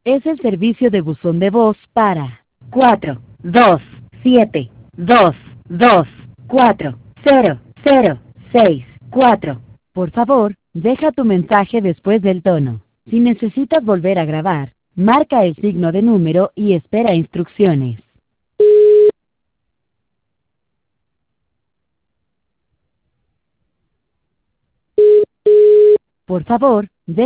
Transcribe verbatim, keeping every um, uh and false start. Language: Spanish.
Es el servicio de buzón de voz para cuatro dos siete dos dos cuatro cero cero seis cuatro. Por favor, deja tu mensaje después del tono. Si necesitas volver a grabar, marca el signo de número y espera instrucciones. Por favor,